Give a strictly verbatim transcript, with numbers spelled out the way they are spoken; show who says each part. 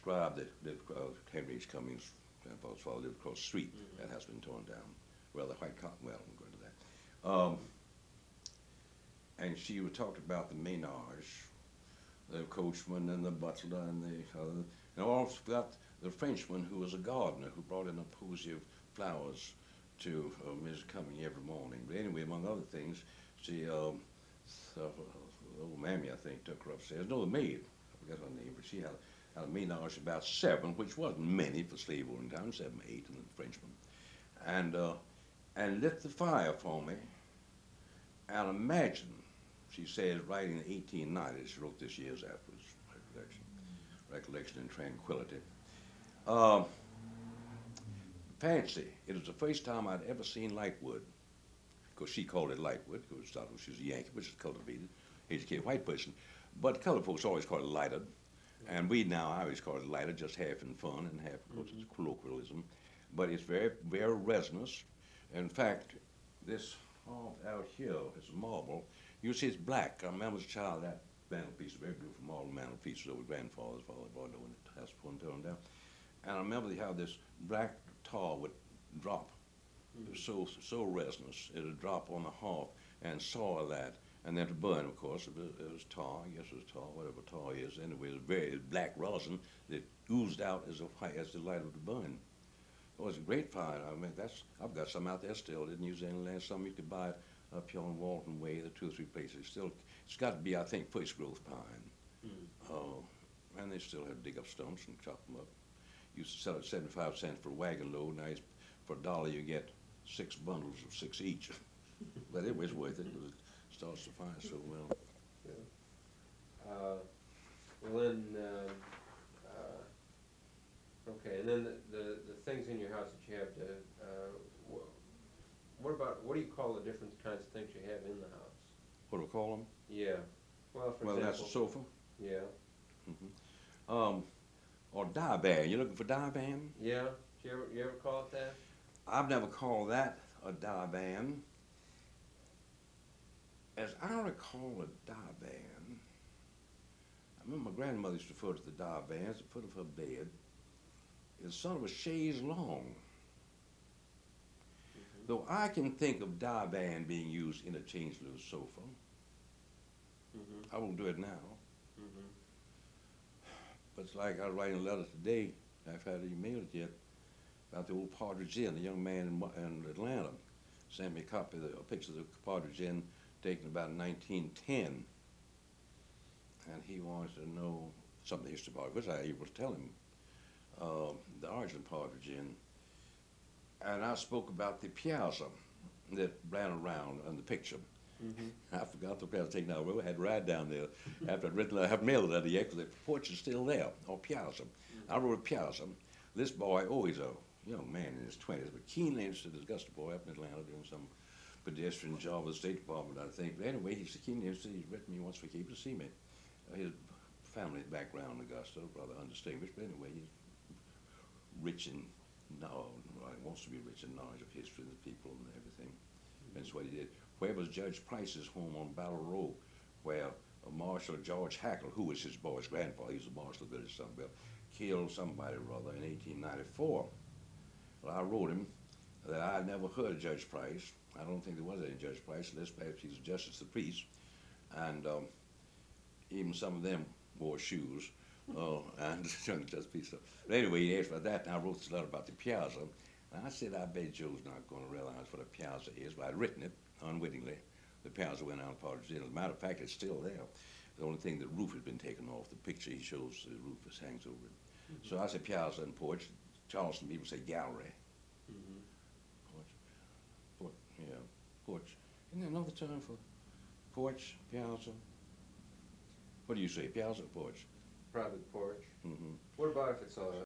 Speaker 1: described that, that uh, Henry H. Cummings, grandfather's father, lived across the street.
Speaker 2: Mhm.
Speaker 1: That has been torn down. Well, the white cotton, well, I'm going to that. Um, and she would talk about the ménage, the coachman and the butler and the other. And I also forgot the Frenchman who was a gardener who brought in a posy of flowers to uh, Missus Cumming every morning. But anyway, among other things, she, um, so, uh, old mammy, I think, took her upstairs. No, the maid, I forget her name, but she had, had a ménage about seven, which wasn't many for slave holding time, seven, eight, and the Frenchman. And, uh, and lit the fire for me. And imagine, she says, writing in eighteen ninety, she wrote this years afterwards, recollection, recollection and tranquility. Uh, fancy, it was the first time I'd ever seen lightwood, because she called it lightwood, because she was a Yankee, which is cultivated, educated white person. But colored folks always call it lighted, and we now I always call it lighted, just half in fun and half, of course, it's colloquialism. But it's very, very resinous. In fact, this all out here is marble. You see it's black. I remember as a child that mantelpiece, a very beautiful marble mantelpiece over grandfather's father brought it when the house was torn down. And I remember how this black tar would drop. It was so so resinous. It would drop on the hearth and soil that, and then to burn, of course. It was, it was tar. I guess it was tar, whatever tar is. Anyway, it was very black rosin that oozed out as a white, as the light of the burn. It was a great find. I mean, that's I've got some out there still. Didn't use any land. Some you could buy up here on Walton Way. The two or three places still. It's got to be, I think, first growth pine.
Speaker 2: Mm.
Speaker 1: Uh, and they still have to dig up stumps and chop them up. Used to sell it seventy-five cents for a wagon load. Now it's, for a dollar you get six bundles of six each. But it was worth it because it starts to fire so well.
Speaker 2: Yeah. Uh, well then, uh, uh, okay, and then the, the, the things in your house that you have to, uh, wh- what about, what do you call the different kinds of things you have in the house?
Speaker 1: What do we call them?
Speaker 2: Yeah. Well, for
Speaker 1: Well,
Speaker 2: example.
Speaker 1: that's a sofa.
Speaker 2: Yeah.
Speaker 1: Mm-hmm. Um, or divan. You looking for divan?
Speaker 2: Yeah. You ever, you ever call it that?
Speaker 1: I've never called that a divan. As I recall a divan, I remember my grandmother used to refer to the divan as the foot of her bed. It's sort of a chaise long.
Speaker 2: Mm-hmm.
Speaker 1: Though I can think of divan being used interchangeably with sofa.
Speaker 2: Mm-hmm.
Speaker 1: I won't do it now.
Speaker 2: Mm-hmm.
Speaker 1: But it's like I was writing a letter today, after I had emailed it yet, about the old Partridge Inn. The young man in, in Atlanta sent me a copy of the, a picture of the Partridge Inn taken about nineteen ten. And he wants to know some of the history about it, which I was able to tell him. Uh, the origin of Partridge Inn. And I spoke about the piazza that ran around in the picture.
Speaker 2: Mm-hmm.
Speaker 1: I forgot the piazza taken out. I had to ride down there after I'd written, I have mailed it out of the because the porch is still there, or piazza. Mm-hmm. I wrote a piazza. This boy, always a young man in his twenties, but keenly interested as Augusta boy up in Atlanta doing some pedestrian job with the State Department, I think. But anyway, he's keenly interested. He's written me once for keep to see me. Uh, his family background in Augusta, rather undistinguished, but anyway, he's rich in, no, he wants to be rich in knowledge of history and the people and everything. Mm-hmm. That's what he did. Where was Judge Price's home on Battle Row, where uh, Marshal George Hackle, who was his boy's grandfather, he was a marshal of the village somewhere, killed somebody or other in eighteen ninety-four. Well, I wrote him that I had never heard of Judge Price. I don't think there was any Judge Price, unless perhaps he's a justice of the peace. And um, even some of them wore shoes. uh, and just peace. But anyway, he asked about that, and I wrote this letter about the piazza. And I said, I bet Joe's not going to realize what a piazza is, but I'd written it unwittingly. The piazza went out of Partridge Inn. As a matter of fact, it's still there. The only thing, the roof has been taken off. The picture he shows, the roof is hangs over it. Mm-hmm. So I said piazza and porch. Charleston people say gallery.
Speaker 2: Mm-hmm.
Speaker 1: Porch, porch, yeah, porch. Isn't there another term for porch, piazza? What do you say, piazza or porch?
Speaker 2: Private porch.
Speaker 1: Mm-hmm.
Speaker 2: What about if it's a